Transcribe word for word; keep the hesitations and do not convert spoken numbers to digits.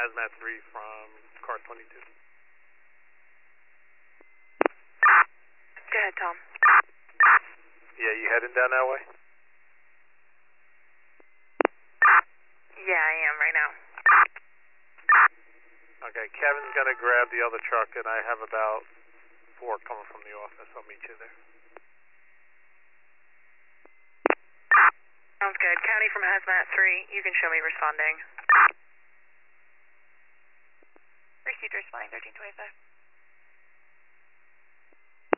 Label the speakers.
Speaker 1: Hazmat three from car twenty-two.
Speaker 2: Go ahead, Tom.
Speaker 1: Yeah, you heading down that way?
Speaker 2: Yeah, I am right now.
Speaker 1: Okay, Kevin's gonna grab the other truck, and I have about four coming from the office. I'll meet you there.
Speaker 2: Sounds good. County from Hazmat three, you can show me responding. Received responding thirteen twenty-five.